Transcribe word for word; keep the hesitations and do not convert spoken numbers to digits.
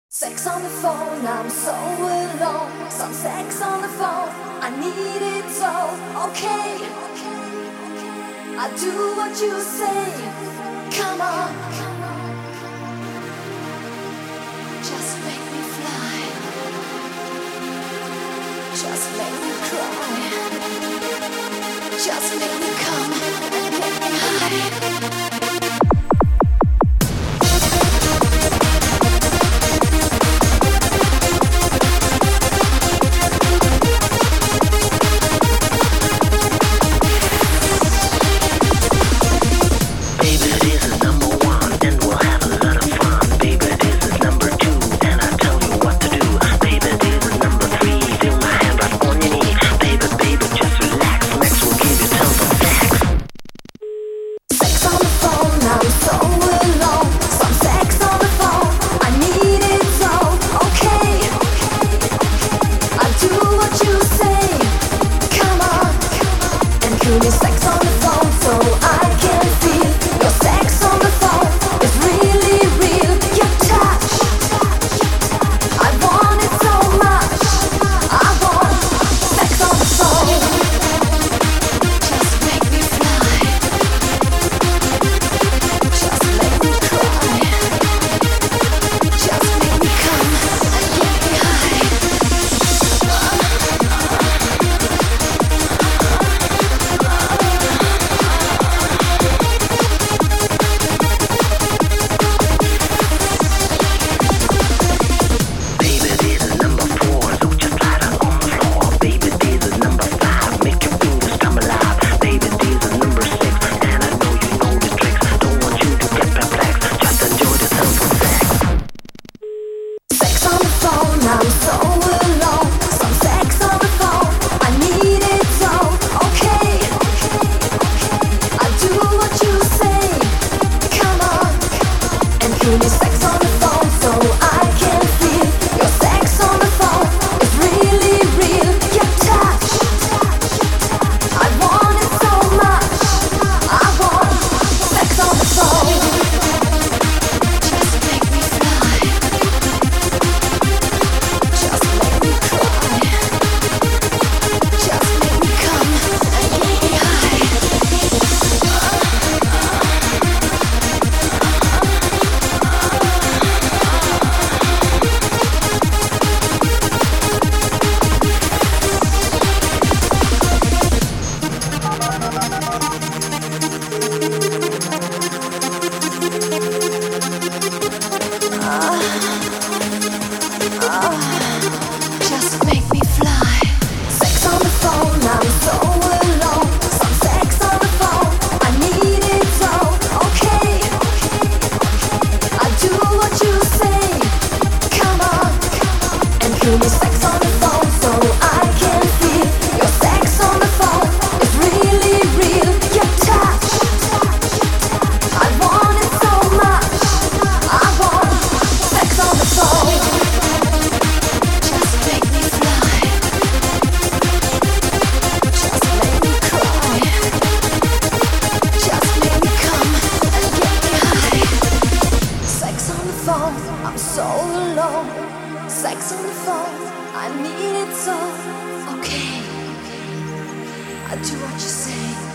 Sex on the phone, I'm so alone. Some sex on the phone, I need it so. Okay, I do what you say. Come on, just make me fly. Just make me cry. Just make me come and get me high. Sex on the phone so I can feel your sex on the phone is really real. Your touch, I want it so much. I want sex on the phone. Just make me fly. Just make me cry. Just make me come and get me high. I'm so alone. Some sex on the phone, I need it so. Okay, I do what you say. Come on and give me sex on the phone so I can feel your sex on the phone is really real. Your touch, I want it so much. I want sex on the phone. Just make me fly. Just make me cry. Just make me come and get me high. Just make me fly. Sex on the phone, I'm so alone. Some sex on the phone, I need it so. Okay, I do what you say. Come on and give me sex on the phone so I can feel your sex on the phone is really real. Your touch, I want it so much. I want sex on the phone. Just make me fly. Just make me cry. Just make me come and get me high. Sex on the phone, I'm so alone. Sex on the phone, I need it so. Okay, I do what you say.